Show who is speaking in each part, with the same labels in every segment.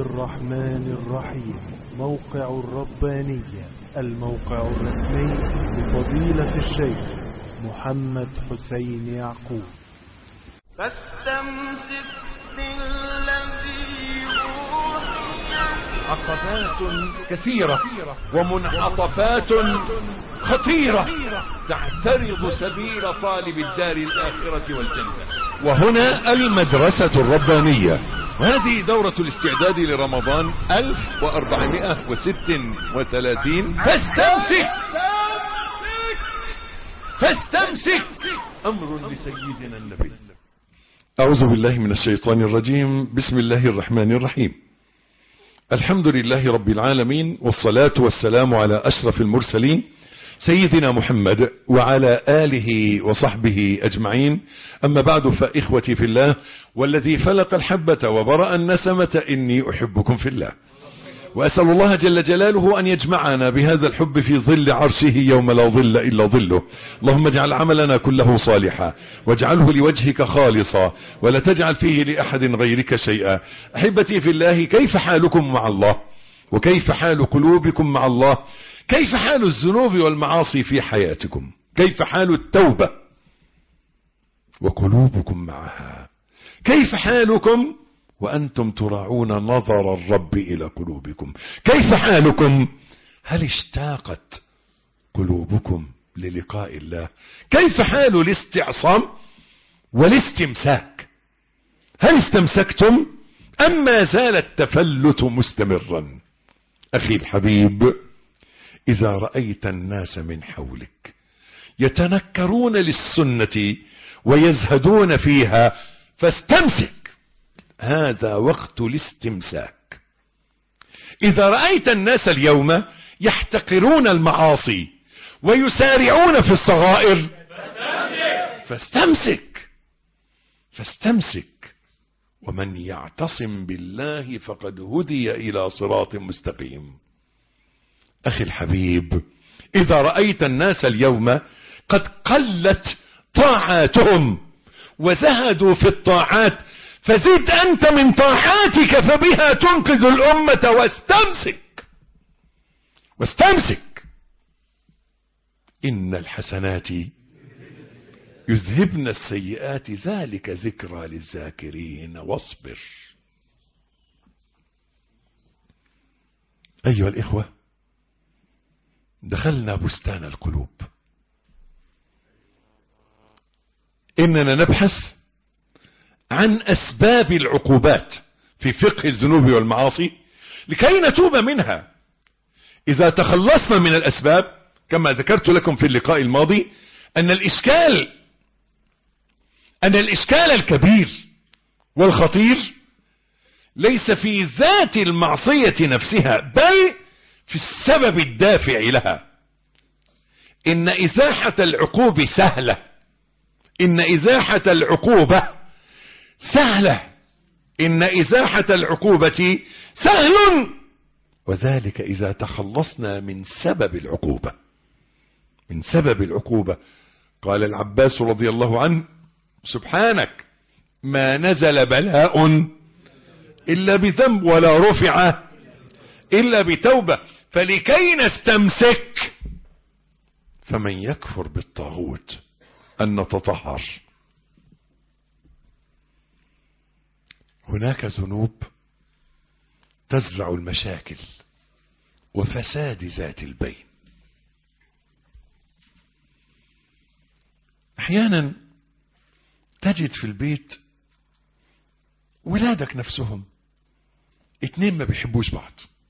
Speaker 1: الرحمن الرحيم. موقع الربانية، الموقع الرسمي لفضيلة الشيخ محمد حسين يعقوب.
Speaker 2: فاستمسك بالذي أوحي.
Speaker 3: عقبات كثيرة ومنعطفات خطيرة تعترض سبيل طالب الدار الآخرة والجنة. وهنا المدرسة الربانية، وهذه دورة الاستعداد لرمضان 1436. فاستمسك أمر لسيدنا النبي. أعوذ بالله من الشيطان الرجيم. بسم الله الرحمن الرحيم. الحمد لله رب العالمين، والصلاة والسلام على أشرف المرسلين سيدنا محمد وعلى آله وصحبه أجمعين. أما بعد، فإخوتي في الله والذي فلق الحبة وبرأ النسمة إني أحبكم في الله، وأسأل الله جل جلاله أن يجمعنا بهذا الحب في ظل عرشه يوم لا ظل إلا ظله. اللهم اجعل عملنا كله صالحا واجعله لوجهك خالصا ولا تجعل فيه لأحد غيرك شيئا. أحبتي في الله، كيف حالكم مع الله؟ وكيف حال قلوبكم مع الله؟ كيف حال الذنوب والمعاصي في حياتكم؟ كيف حال التوبة وقلوبكم معها؟ كيف حالكم وأنتم تراعون نظر الرب إلى قلوبكم؟ كيف حالكم؟ هل اشتاقت قلوبكم للقاء الله؟ كيف حال الاستعصام والاستمساك؟ هل استمسكتم أم ما زال التفلت مستمرا؟ أخي الحبيب، إذا رأيت الناس من حولك يتنكرون للسنة ويزهدون فيها فاستمسك، هذا وقت الاستمساك. إذا رأيت الناس اليوم يحتقرون المعاصي ويسارعون في الصغائر فاستمسك. ومن يعتصم بالله فقد هدي إلى صراط مستقيم. أخي الحبيب، إذا رأيت الناس اليوم قد قلت طاعاتهم وزهدوا في الطاعات، فزد أنت من طاعاتك فبها تنقذ الأمة. واستمسك. إن الحسنات يذهبن السيئات، ذلك ذكرى للذاكرين. واصبر. أيها الإخوة، دخلنا بستان القلوب. إننا نبحث عن أسباب العقوبات في فقه الذنوب والمعاصي لكي نتوب منها. إذا تخلصنا من الأسباب، كما ذكرت لكم في اللقاء الماضي، أن الإشكال الكبير والخطير ليس في ذات المعصية نفسها، بل في السبب الدافع لها. إن إزاحة العقوبة سهلة. إن إزاحة العقوبة سهل، وذلك إذا تخلصنا من سبب العقوبة. قال العباس رضي الله عنه: سبحانك ما نزل بلاء إلا بذنب ولا رفع إلا بتوبة، فلكي نستمسك فمن يكفر بالطاغوت أن نتطهر. هناك ذنوب تزرع المشاكل وفساد ذات البين. أحيانا تجد في البيت ولادك نفسهم اتنين ما بيحبوش بعض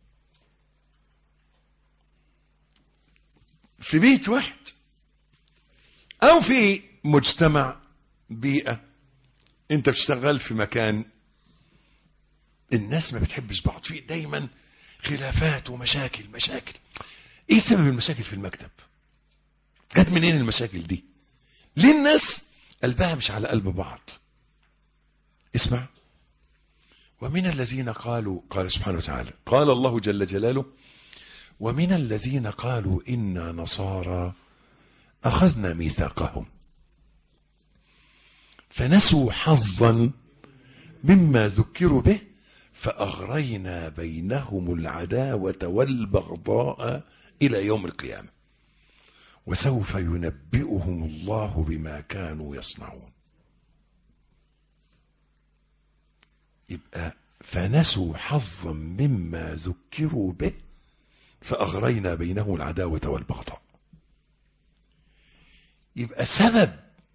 Speaker 3: في بيت واحد، او في مجتمع، بيئة. انت بتشتغل في مكان الناس ما بتحبش بعض، في دايما خلافات ومشاكل. ايه سبب المشاكل في المكتب؟ جت منين المشاكل دي؟ ليه الناس قلبها مش على قلب بعض؟ اسمع: ومن الذين قالوا، قال سبحانه وتعالى، قال الله جل جلاله: ومن الذين قالوا إنا نصارى أخذنا ميثاقهم فنسوا حظا مما ذكروا به فأغرينا بينهم العداوة والبغضاء إلى يوم القيامة وسوف ينبئهم الله بما كانوا يصنعون. يبقى فنسوا حظا مما ذكروا به فأغرينا بينهم العداوة والبغضاء. يبقى سبب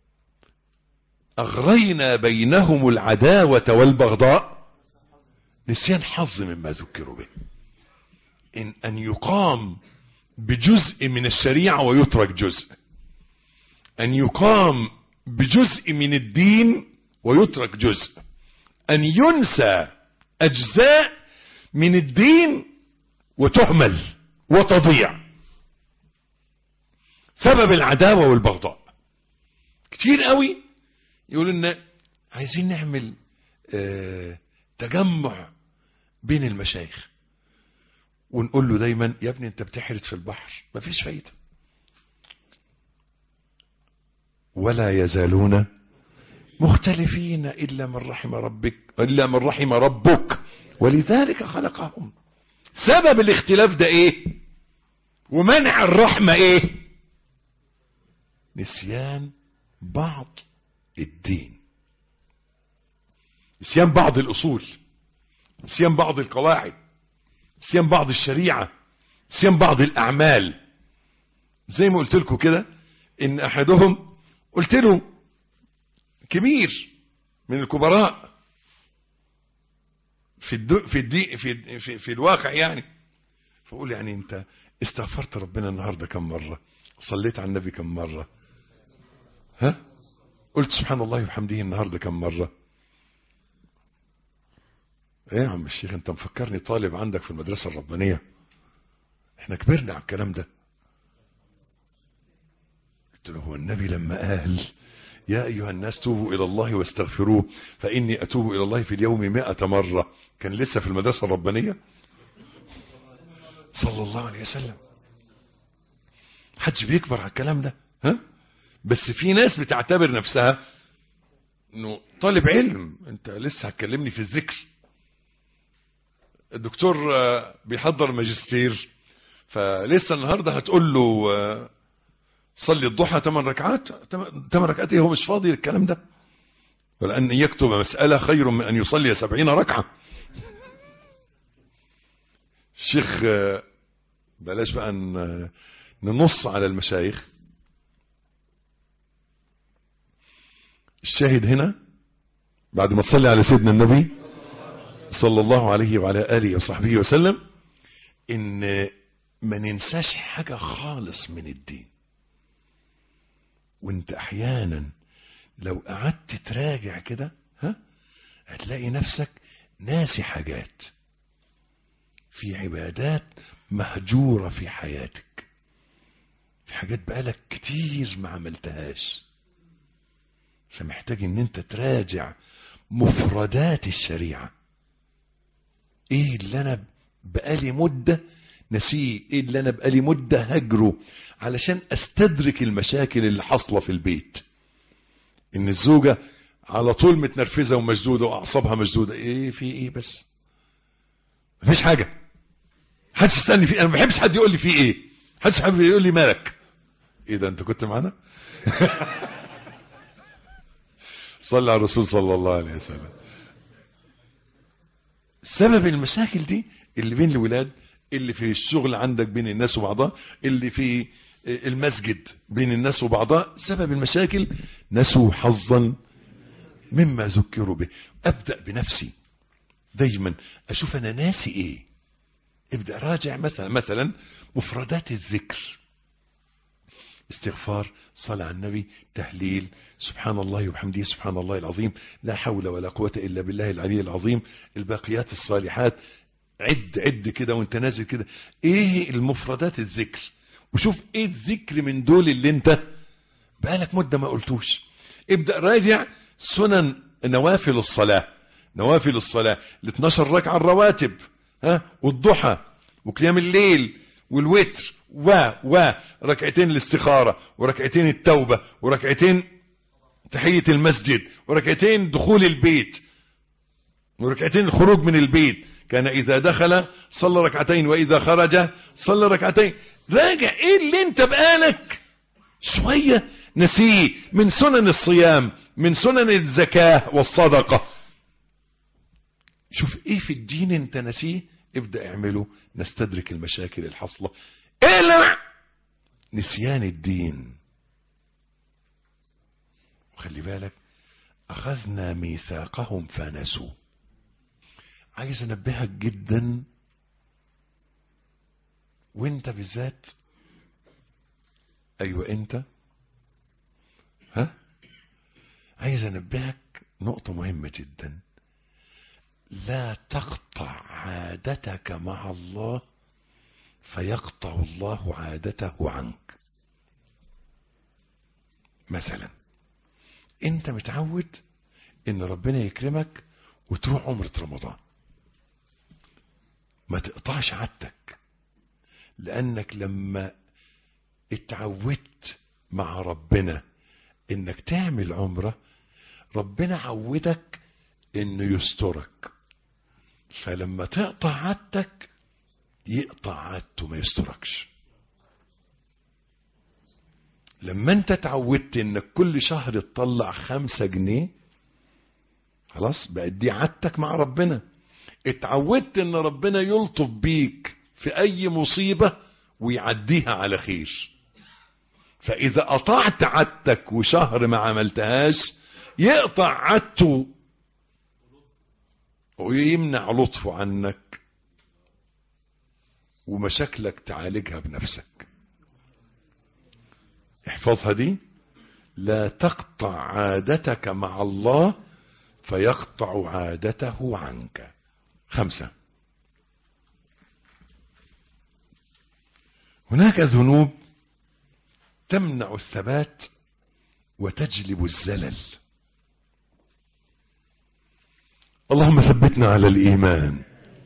Speaker 3: أغرينا بينهم العداوة والبغضاء نسيان حظ مما ذكروا به، أن يقام بجزء من الشريعة ويترك جزء، أن يقام بجزء من الدين ويترك جزء، أن ينسى أجزاء من الدين وتهمل وتضيع. سبب العداوة والبغضاء كتير قوي يقولوا لنا عايزين نعمل تجمع بين المشايخ، ونقول له دايما يا ابني انت بتحرد في البحر مفيش فايدة. ولا يزالون مختلفين إلا من رحم ربك ولذلك خلقهم. سبب الاختلاف ده ايه ومنع الرحمة ايه؟ نسيان بعض الدين، نسيان بعض الأصول، نسيان بعض القواعد، نسيان بعض الشريعة، نسيان بعض الأعمال. زي ما قلت لكم كده إن أحدهم قلت له كبير من الكبراء في الواقع يعني، فقول يعني أنت استغفرت ربنا النهاردة كم مرة؟ صليت على النبي كم مرة؟ ها؟ قلت سبحان الله وبحمده النهاردة كم مرة؟ ايه يا عم الشيخ انت مفكرني طالب عندك في المدرسة الربانية؟ احنا كبرنا على الكلام ده. قلت له هو النبي لما قال يا ايها الناس توبوا الى الله واستغفروه فاني اتوب الى الله في اليوم 100 مرة كان لسه في المدرسة الربانية صلى الله عليه وسلم؟ محدش بيكبر على الكلام ده. ها؟ بس في ناس بتعتبر نفسها انه طالب علم، انت لسه هتكلمني في الذكر. الدكتور بيحضر ماجستير فلسه النهاردة هتقول له صلي الضحى 8 ركعات. 8 ركعات ايه؟ هو مش فاضي الكلام ده. ولأن يكتب مسألة خير من أن يصلي 70 ركعة. الشيخ بلاش بقى ننص على المشايخ. الشاهد هنا بعد ما تصلي على سيدنا النبي صلى الله عليه وعلى آله وصحبه وسلم إن ما ننساش حاجة خالص من الدين. وانت أحيانا لو قعدت تراجع كده هتلاقي نفسك ناسي حاجات في عبادات مهجورة في حياتك، في حاجات بقالك كتير ما عملتهاش، فمحتاج ان انت تراجع مفردات الشريعة. ايه اللي انا بقالي مدة نسيه، ايه اللي انا بقالي مدة هجره، علشان استدرك المشاكل اللي حصلة في البيت. ان الزوجة على طول متنرفزة ومشدودة واعصابها مشدودة. ايه في ايه بس؟ مفيش حاجة. محدش يسألني فيه، انا ما بحبش حد يقول لي فيه ايه، محدش حابب يقول لي مالك. ايه ده انت كنت معانا؟ صلى على الرسول صلى الله عليه وسلم. سبب المشاكل دي اللي بين الولاد، اللي في الشغل عندك بين الناس وبعضها، اللي في المسجد بين الناس وبعضها، سبب المشاكل نسوا حظا مما ذكروا به. ابدأ بنفسي دايما اشوف انا ناسي ايه. ابدأ راجع مثلا مفردات الذكر، استغفار، صلاة على النبي، تهليل، سبحان الله وبحمده سبحان الله العظيم، لا حول ولا قوة إلا بالله العلي العظيم، الباقيات الصالحات. عد كده وانت نازل كده ايه المفردات الذكر، وشوف ايه الذكر من دول اللي انت بقالك مدة ما قلتوش. ابدأ راجع سنن نوافل الصلاة، نوافل الصلاة ال12 ركعة الرواتب، والضحى وقيام الليل والوتر وركعتين الاستخارة وركعتين التوبة وركعتين تحية المسجد وركعتين دخول البيت. وركعتين الخروج من البيت، كان إذا دخل صلى ركعتين وإذا خرج صلى ركعتين. راجع ايه اللي انت بقالك شوية نسيه من سنن الصيام، من سنن الزكاة والصدقة. شوف ايه في الدين انت نسيه، ابدأ اعمله، نستدرك المشاكل الحاصلة. اقلع نسيان الدين. وخلي بالك، اخذنا ميثاقهم فنسوا. عايز انبهك جدا وانت بالذات، ايوه انت، عايز انبهك نقطة مهمة جدا. لا تقطع عادتك مع الله فيقطع الله عادته عنك. مثلا انت متعود ان ربنا يكرمك وتروح عمرة رمضان، ما تقطعش عادتك، لانك لما اتعودت مع ربنا انك تعمل عمرة، ربنا عودك انه يسترك، فلما تقطع عادتك يقطع عادته ما يستركش. لما انت اتعودت انك كل شهر تطلع 5 جنيه، خلاص بقت دي عادتك مع ربنا. اتعودت ان ربنا يلطف بيك في اي مصيبة ويعديها على خير. فاذا قطعت عادتك وشهر ما عملتهاش، يقطع عادته ويمنع لطفه عنك، ومشاكلك تعالجها بنفسك. احفظها دي، لا تقطع عادتك مع الله فيقطع عادته عنك. 5، هناك ذنوب تمنع الثبات وتجلب الزلل. اللهم ثبتنا على الإيمان.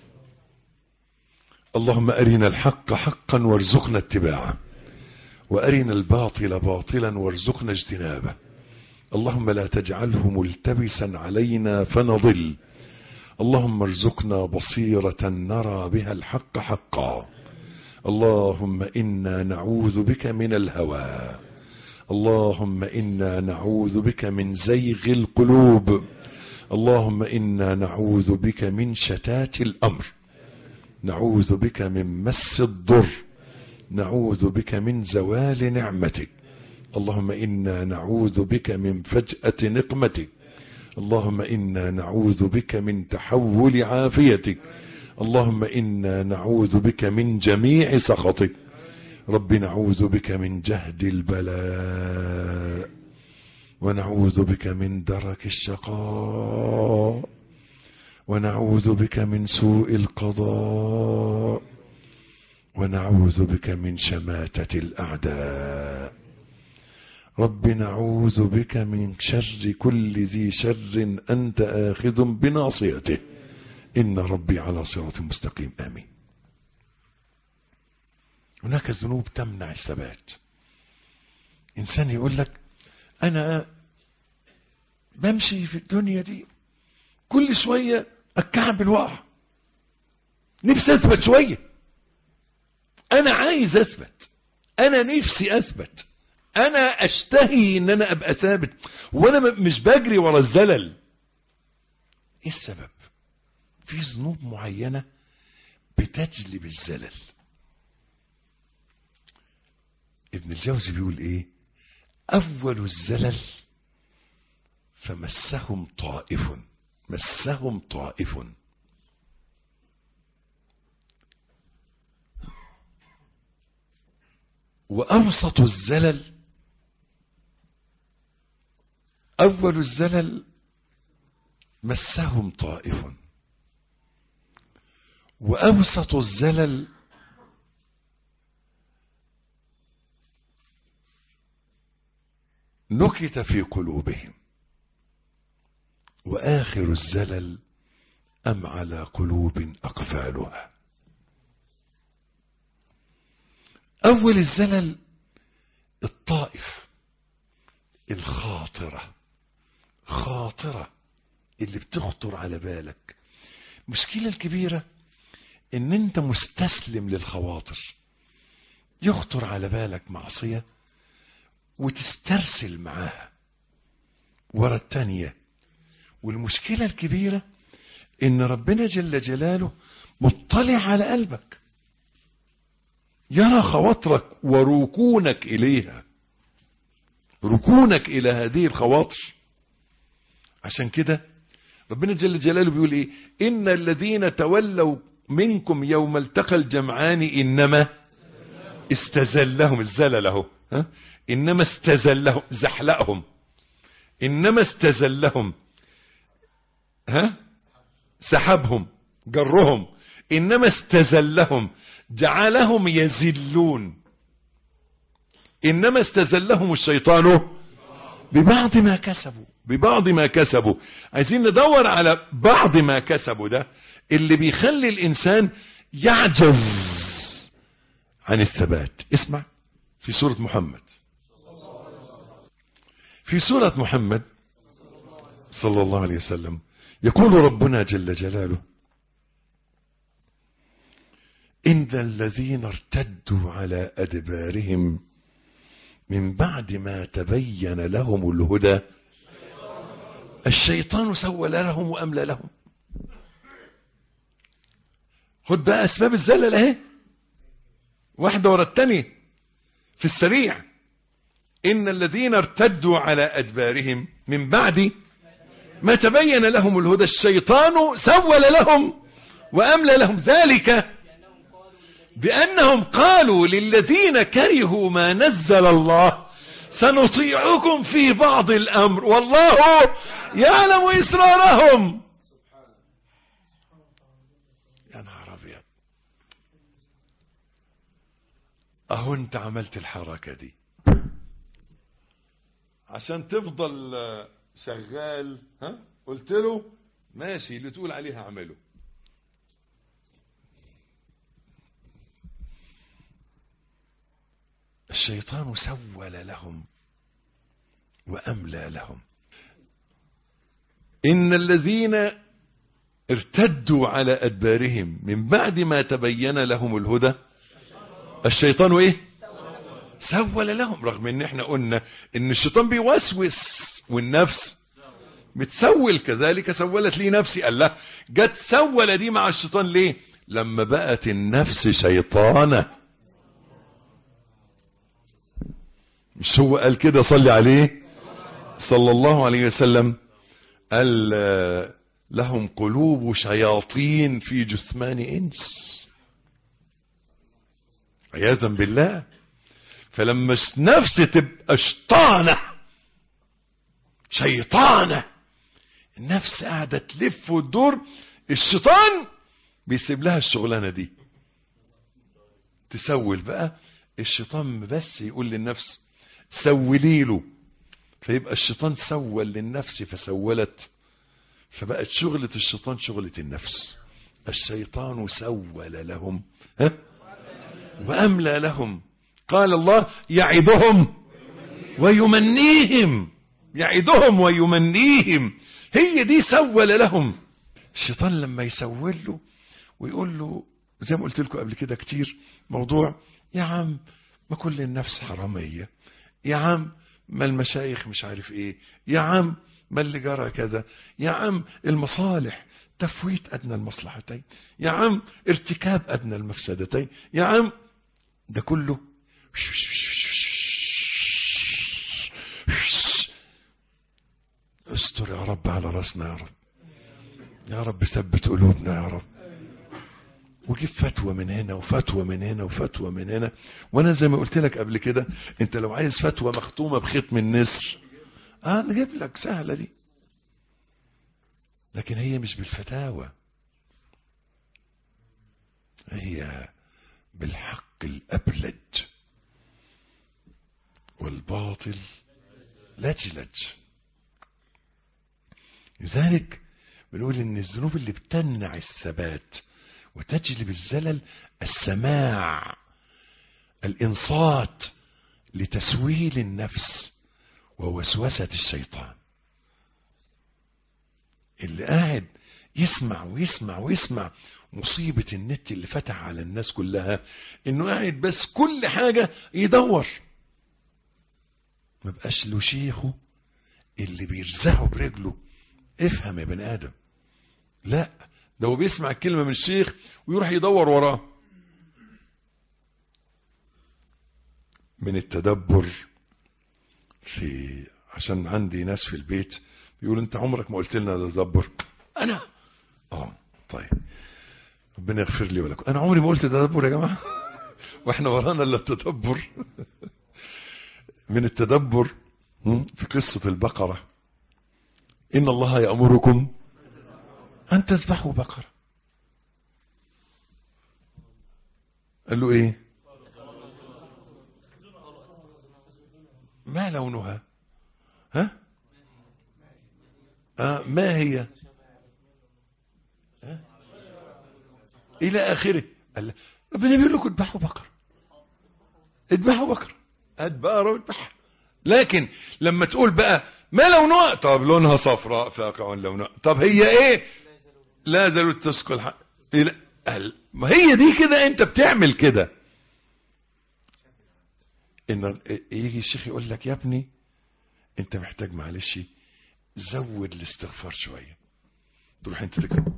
Speaker 3: اللهم أرنا الحق حقا وارزقنا اتباعه، وأرنا الباطل باطلا وارزقنا اجتنابه. اللهم لا تجعله ملتبسا علينا فنضل. اللهم ارزقنا بصيرة نرى بها الحق حقا. اللهم إنا نعوذ بك من الهوى. اللهم إنا نعوذ بك من زيغ القلوب. اللهم إنا نعوذ بك من شتات الأمر. نعوذ بك من مس الضر. نعوذ بك من زوال نعمتك. اللهم إنا نعوذ بك من فجأة نقمتك. اللهم إنا نعوذ بك من تحول عافيتك. اللهم إنا نعوذ بك من جميع سخطك. رب نعوذ بك من جهد البلاء، ونعوذ بك من درك الشقاء، ونعوذ بك من سوء القضاء، ونعوذ بك من شماتة الأعداء. رب نعوذ بك من شر كل ذي شر أنت آخذ بناصيته. إن ربي على صراط مستقيم. آمين. هناك الذنوب تمنع الثبات. إنسان يقول لك أنا بمشي في الدنيا دي كل شوية أتكعب الوقع، نفسي أثبت شوية، أنا عايز أثبت، أنا نفسي أثبت، أنا أشتهي إن أنا أبقى ثابت، وأنا مش بجري ورا الزلل. إيه السبب؟ في ذنوب معينة بتجلب الزلل. ابن الجوزي بيقول إيه؟ أول الزلل فمسهم طائف، مسهم طائف. وأوسط الزلل، أول الزلل مسهم طائف، وأوسط الزلل نكت في قلوبهم، وآخر الزلل أم على قلوب أقفالها. أول الزلل الطائف، الخاطرة، خاطرة اللي بتخطر على بالك المشكلة الكبيرة ان انت مستسلم للخواطر، يخطر على بالك معصية وتسترسل معاها ورا التانية. والمشكلة الكبيرة ان ربنا جل جلاله مطلع على قلبك، يرى خواطرك وركونك إليها، ركونك إلى هذه الخواطر. عشان كده ربنا جل جلاله بيقول ايه؟ إن الذين تولوا منكم يوم التقى الجمعان إنما استزلهم الزلله، إنما استزلهم زحلقهم، إنما استزلهم سحبهم جرهم، إنما استزلهم جعلهم يزلون، إنما استزلهم الشيطان ببعض ما كسبوا، ببعض ما كسبوا. عايزين ندور على بعض ما كسبوا ده اللي بيخلي الإنسان يعجز عن الثبات. اسمع في سورة محمد، في سورة محمد صلى الله عليه وسلم يقول ربنا جل جلاله: إن الذين ارتدوا على أدبارهم من بعد ما تبين لهم الهدى الشيطان سول لهم وأملى لهم. خد بقى أسباب الزلل اهي واحدة ورا التانية في السريع. إن الذين ارتدوا على أدبارهم من بعد ما تبين لهم الهدى الشيطان سول لهم وأملى لهم، ذلك بأنهم قالوا للذين كرهوا ما نزل الله سنطيعكم في بعض الأمر والله يعلم إسرارهم. يا نهار أبيض، أهو أنت عملت الحركة دي عشان تفضل شغال، قلت له ماشي اللي تقول عليها اعمله. الشيطان سول لهم وأملى لهم. إن الذين ارتدوا على أدبارهم من بعد ما تبين لهم الهدى الشيطان ايه؟ سول لهم. رغم ان احنا قلنا ان الشيطان بيوسوس والنفس بتسول، كذلك سولت لي نفسي. قال لا، جت سول دي مع الشيطان ليه؟ لما بقت النفس شيطانة. مش هو قال كده صلي عليه صلى الله عليه وسلم؟ قال لهم قلوب شياطين في جثمان انس، عياذا بالله. فلما النفس تبقى شيطانة، النفس قاعدة تلف وتدور، الشيطان بيسيب لها الشغلانة دي تسول. بقى الشيطان بس يقول للنفس سولي له، فيبقى الشيطان سول للنفس فسولت، فبقت شغلة الشيطان شغلة النفس. الشيطان سول لهم وأملى لهم. قال الله: يعدهم ويمنيهم، يعدهم ويمنيهم، هي دي سول لهم. الشيطان لما يسول له ويقول له زي ما قلت لكم قبل كده كتير، موضوع يا عم ما كل النفس حرامية، يا عم ما المشايخ مش عارف ايه، يا عم ما اللي جرى كذا، يا عم المصالح تفويت أدنى المصلحتين، يا عم ارتكاب أدنى المفسدتين، يا عم ده كله استر يا رب على راسنا يا رب، يا رب ثبت قلوبنا يا رب. وجيب فتوى من هنا وفتوى من هنا وفتوى من هنا. وانا زي ما قلت لك قبل كده، انت لو عايز فتوى مختومة بختم النسر نجيب لك سهلة دي، لكن هي مش بالفتاوى، هي بالحق الأبلج والباطل لجلج. لذلك بنقول ان الذنوب اللي بتمنع الثبات وتجلب الزلل السماع، الإنصات لتسويل النفس ووسوسة الشيطان. اللي قاعد يسمع ويسمع ويسمع. مصيبة النت اللي فتح على الناس كلها انه قاعد بس كل حاجة يدور، ما بقاش له شيخه اللي بيرزعه برجله. افهم يا بني ادم، لا ده هو بيسمع الكلمة من الشيخ ويروح يدور وراه. من التدبر عشان عندي ناس في البيت يقول انت عمرك ما قلت لنا تدبر. انا طيب ربنا يغفر لي ولكم، انا عمري ما قلت تدبر يا جماعة واحنا ورانا الا التدبر. من التدبر في قصة البقرة، ان الله يأمركم ان تذبحوا بقرة. قال له ايه؟ ما لونها؟ ما هي؟ الى اخره. ربنا بيقول لكم اذبحوا بقرة، اذبحوا بقرة، هات بقرة واذبحها. لكن لما تقول بقى ما لونها، طب لونها صفراء فاقع لونها، طب هي ايه؟ لا زالت تسقى الحق. ما هي دي كده، انت بتعمل كده. ان يجي الشيخ يقول لك يا ابني انت محتاج معلش زود الاستغفار شوية، تروح انت تكتب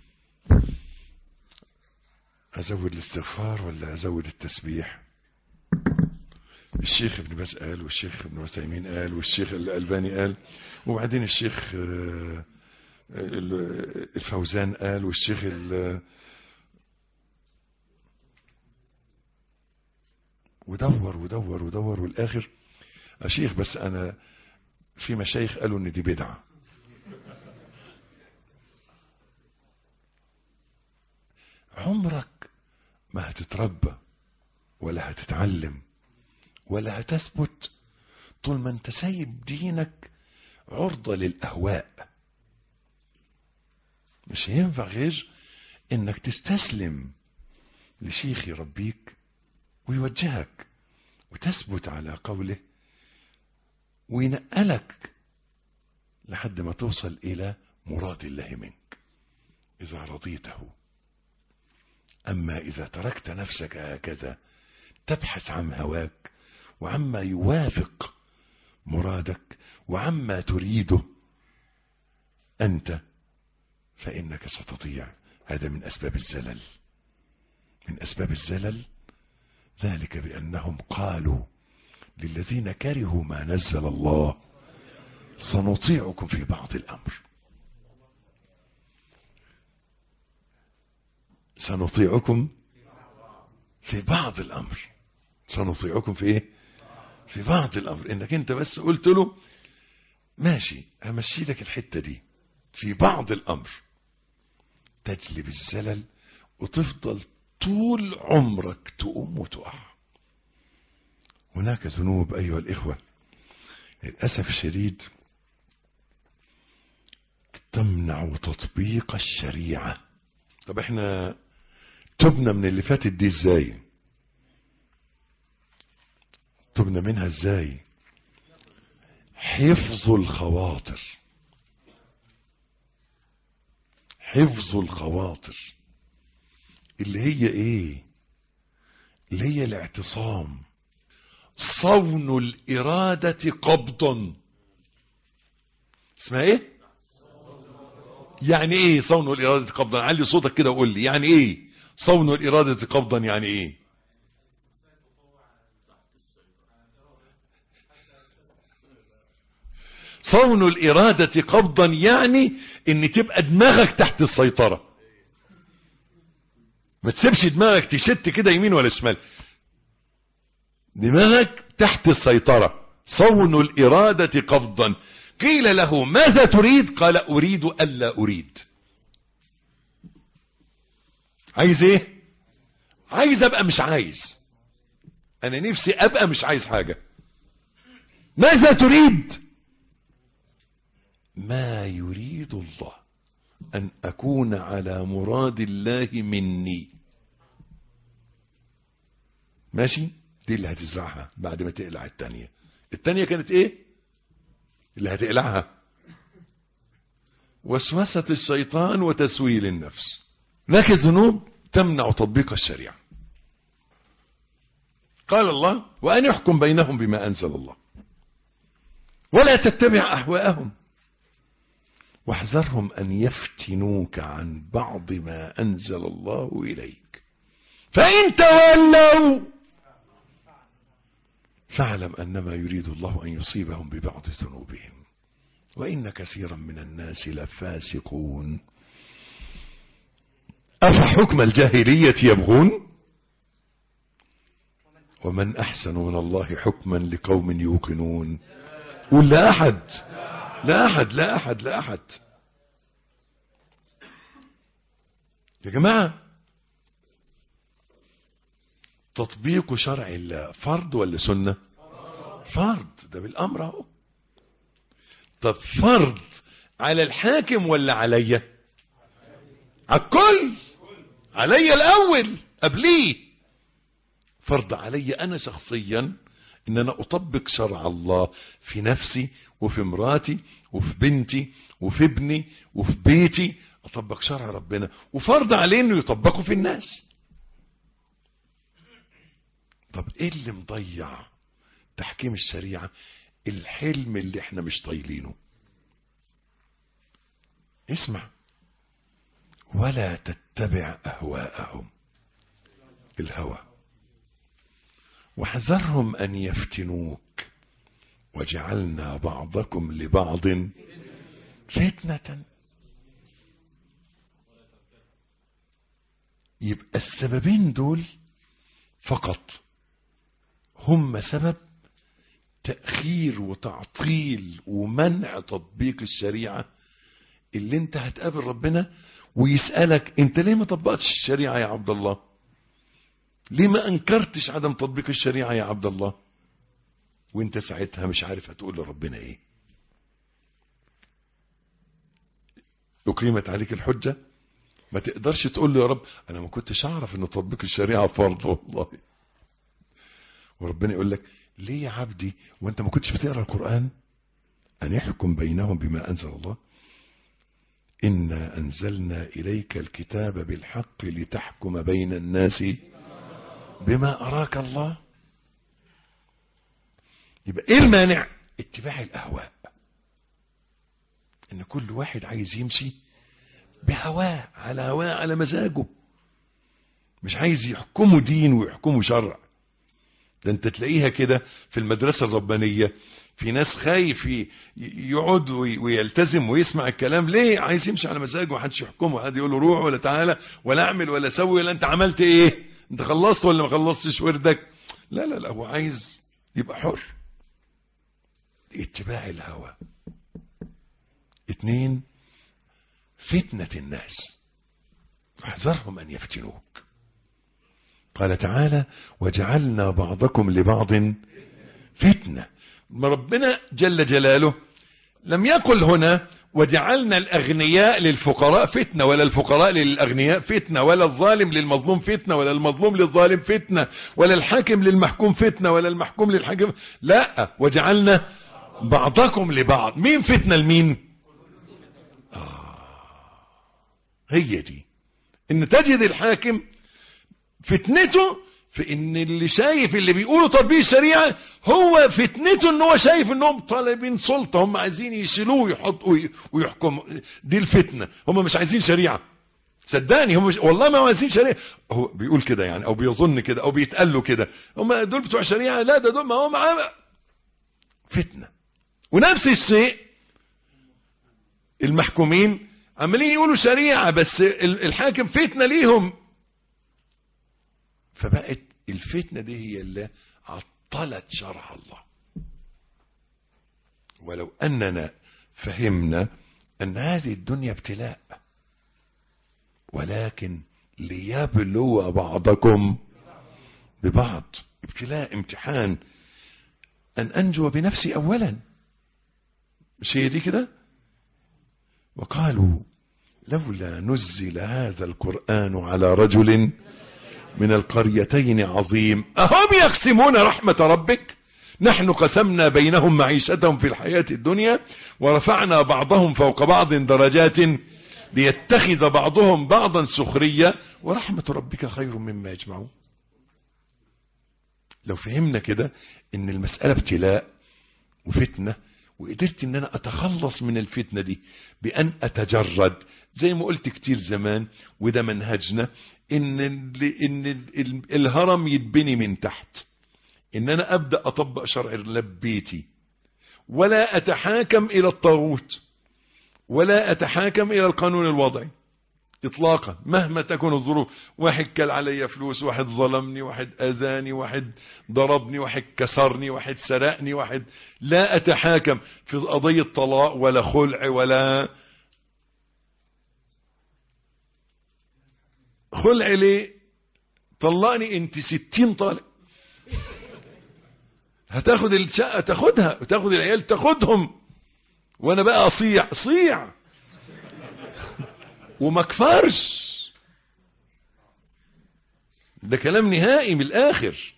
Speaker 3: ازود الاستغفار ولا ازود التسبيح؟ الشيخ ابن باز قال، والشيخ ابن عثيمين قال، والشيخ الألباني قال، وبعدين الشيخ الفوزان قال، والشيخ ودور ودور ودور والاخر يا شيخ بس انا في مشايخ قالوا ان دي بدعة. عمرك ما هتتربى ولا هتتعلم ولا هتثبت طول ما انت سايب دينك عرضة للأهواء. مش هينفع غير انك تستسلم لشيخ يربيك ويوجهك وتثبت على قوله وينقلك لحد ما توصل إلى مراد الله منك إذا رضيته. أما إذا تركت نفسك هكذا تبحث عن هواك وعما يوافق مرادك وعما تريده أنت، فإنك ستضيع. هذا من أسباب الزلل. من أسباب الزلل ذلك بأنهم قالوا للذين كرهوا ما نزل الله سنطيعكم في بعض الأمر. سنطيعكم في بعض الأمر. سنطيعكم في ايه؟ في بعض الأمر. انك انت بس قلت له ماشي همشي لك الحتة دي في بعض الأمر، تجلب الزلل وتفضل طول عمرك تقوم وتقع. هناك ذنوب أيها الإخوة للأسف الشديد تمنع تطبيق الشريعة. طب احنا تبنا من اللي فاتت دي ازاي؟ تبنا منها ازاي؟ حفظ الخواطر. حفظ الخواطر اللي هي ايه؟ اللي هي الاعتصام. صون الإرادة قبضا. اسمها ايه؟ يعني ايه صون الإرادة قبضا؟ علي صوتك كده وقول لي يعني ايه صون الإرادة قبضا؟ يعني ايه؟ صون الإرادة قبضا يعني ان تبقى دماغك تحت السيطرة، ما تسيبش دماغك تشت كده يمين ولا شمال، دماغك تحت السيطرة. صون الإرادة قبضا. قيل له ماذا تريد؟ قال أريد ألا أريد. عايز ايه؟ عايز ابقى مش عايز. انا نفسي ابقى مش عايز حاجة. ماذا تريد؟ ما يريد الله ان اكون على مراد الله مني. ماشي؟ دي اللي هتزرعها بعد ما تقلع التانية. التانية كانت ايه اللي هتقلعها؟ وسوسة الشيطان وتسويل النفس. لكن الذنوب تمنع تطبيق الشريعة. قال الله: وأن يحكم بينهم بما أنزل الله ولا تتبع أهواءهم واحذرهم أن يفتنوك عن بعض ما أنزل الله إليك فإن تولوا فاعلم أنما يريد الله أن يصيبهم ببعض ذنوبهم وإن كثيرا من الناس لفاسقون. أفحكم الجاهلية يبغون ومن أحسن من الله حكما لقوم يوقنون. قل لا أحد لا أحد لا أحد لا أحد. يا جماعة، تطبيق شرع الله فرض ولا سنة؟ فرض، ده بالأمر اهو. طب فرض على الحاكم ولا عليا؟ على الكل، عليا الأول قبليه. فرض علي أنا شخصيا إن أنا أطبق شرع الله في نفسي وفي مراتي وفي بنتي وفي ابني وفي بيتي، أطبق شرع ربنا، وفرض عليه إنه يطبقه في الناس. طب إيه اللي مضيع تحكيم الشريعة؟ الحلم اللي احنا مش طايلينه. اسمع: ولا تتبع أهواءهم، الهوى، واحذرهم أن يفتنوك وجعلنا بعضكم لبعض فتنة. يبقى السببين دول فقط هم سبب تأخير وتعطيل ومنع تطبيق الشريعة. اللي انت هتقابل ربنا ويسألك: انت ليه ما طبقتش الشريعة يا عبد الله؟ ليه ما انكرتش عدم تطبيق الشريعة يا عبد الله؟ وانت ساعتها مش عارف هتقول لربنا ايه. أقيمت عليك الحجة، ما تقدرش تقول له: يا رب انا ما كنتش اعرف ان تطبيق الشريعة فرض والله. وربنا يقول لك: ليه يا عبدي وانت ما كنتش بتقرأ القرآن؟ أن يحكم بينهم بما أنزل الله إنا أنزلنا إليك الكتاب بالحق لتحكم بين الناس بما أراك الله. يبقى إيه المانع؟ اتباع الأهواء. إن كل واحد عايز يمشي بهواه، على هواه، على مزاجه، مش عايز يحكمه دين ويحكمه شرع. ده انت تلاقيها كده في المدرسة الربانية، في ناس خايف يقعد ويلتزم ويسمع الكلام. ليه؟ عايز يمشي على مزاجه ومحدش يحكمه، حد يقول له روح ولا تعالى ولا اعمل ولا سوي ولا انت عملت ايه، انت خلصت ولا ما خلصتش وردك. لا لا لا، هو عايز يبقى حر. اتباع الهوى. 2 فتنة الناس، فاحذرهم ان يفتنوك. قال تعالى: وجعلنا بعضكم لبعض فتنة. ما ربنا جل جلاله لم يقل هنا وجعلنا الأغنياء للفقراء فتنة، ولا الفقراء للأغنياء فتنة، ولا الظالم للمظلوم فتنة، ولا المظلوم للظالم فتنة، ولا الحاكم للمحكوم فتنة، ولا المحكوم للحاكم. لا، وجعلنا بعضكم لبعض. مين فتنة لمين؟ هي دي ان تجد الحاكم فتنته في ان اللي شايف اللي بيقولوا تطبيق الشريعة، هو فتنته ان هو شايف انهم طالبين سلطة، هم عايزين يشيلوه ويحطوا ويحكموا. دي الفتنة. هم مش عايزين شريعة، صدقني. هم والله ما عايزين شريعة. هو بيقول كده يعني، او بيظن كده، او بيتقال له كده. هم دول بتوع شريعة؟ لا، ده دول ما هو معاه فتنة. ونفس الشيء المحكومين عمالين يقولوا شريعة، بس الحاكم فتنة ليهم. فبقت الفتنة دي هي اللي عطلت شرع الله. ولو أننا فهمنا أن هذه الدنيا ابتلاء، ولكن ليبلو بعضكم ببعض. ابتلاء، امتحان، أن أنجو بنفسي أولا. مش هي دي كده؟ وقالوا لولا نزل هذا القرآن على رجل من القريتين عظيم أهم يقسمون رحمة ربك نحن قسمنا بينهم معيشتهم في الحياة الدنيا ورفعنا بعضهم فوق بعض درجات ليتخذ بعضهم بعضا سخرية ورحمة ربك خير مما يجمعون. لو فهمنا كده ان المسألة ابتلاء وفتنة، وقدرت ان انا اتخلص من الفتنة دي بان اتجرد زي ما قلت كتير زمان، وده منهجنا، ان الهرم يتبني من تحت، ان انا ابدأ اطبق شرع الله ببيتي، ولا اتحاكم الى الطاغوت ولا اتحاكم الى القانون الوضعي اطلاقا مهما تكون الظروف. واحد كل علي فلوس، واحد ظلمني، واحد اذاني، واحد ضربني، واحد كسرني، واحد سرقني، واحد، لا اتحاكم في قضية طلاق ولا خلع ولا خلع. ليه؟ طلقني انت 60 طالق، هتاخد الشقة تاخدها وتاخد العيال تاخدهم، وانا بقى صيع وما كفرش. ده كلام نهائي من الاخر.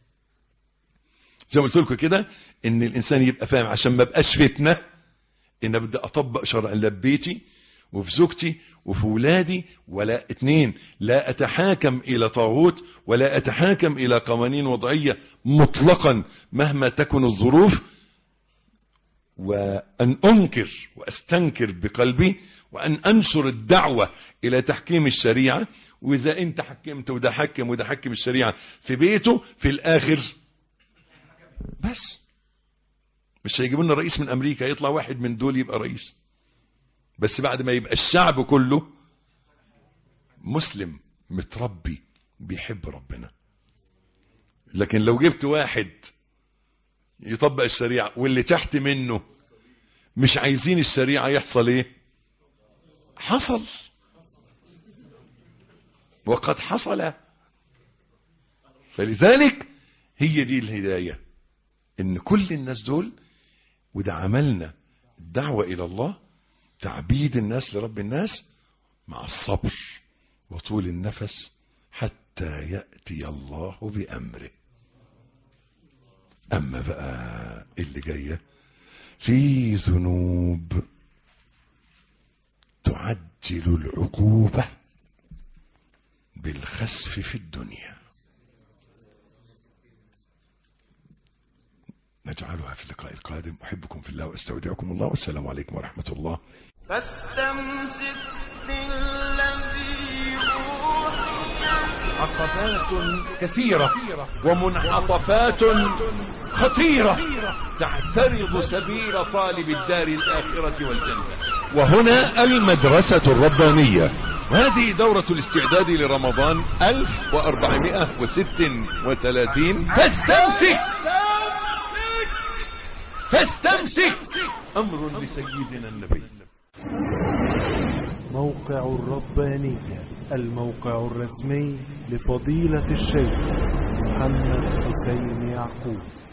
Speaker 3: زي ما قلت لكم كده ان الانسان يبقى فاهم عشان ما بقاش فتنه، ان ابدا اطبق شرع الله ببيتي وفي زوجتي وفي ولادي. ولا اتنين، لا اتحاكم الى طاغوت ولا اتحاكم الى قوانين وضعيه مطلقا مهما تكن الظروف، وان انكر واستنكر بقلبي، وأن أنشر الدعوة إلى تحكيم الشريعة. وإذا أنت حكمت وده حكم وده حكم الشريعة في بيته، في الآخر بس مش هيجيبوا لنا رئيس من أمريكا، يطلع واحد من دول يبقى رئيس، بس بعد ما يبقى الشعب كله مسلم متربي بيحب ربنا. لكن لو جبت واحد يطبق الشريعة واللي تحت منه مش عايزين الشريعة، يحصل ايه؟ حصل، وقد حصل. فلذلك هي دي الهداية، ان كل الناس دول، وده عملنا الدعوة الى الله، تعبيد الناس لرب الناس مع الصبر وطول النفس حتى يأتي الله بأمره. اما بقى اللي جاية في ذنوب تعجل العقوبة بالخسف في الدنيا، نجعلها في اللقاء القادم. أحبكم في الله واستودعكم الله، والسلام عليكم ورحمة الله.
Speaker 2: فاستمسك بالذي أوحي.
Speaker 3: عقبات كثيرة ومنعطفات خطيرة تعترض سبيل طالب الدار الآخرة والجنة. وهنا المدرسة الربانية، وهذه دورة الاستعداد لرمضان 1436. فاستمسك أمر لسيدنا النبي.
Speaker 1: موقع الربانية، الموقع الرسمي لفضيلة الشيخ محمد حسين يعقوب.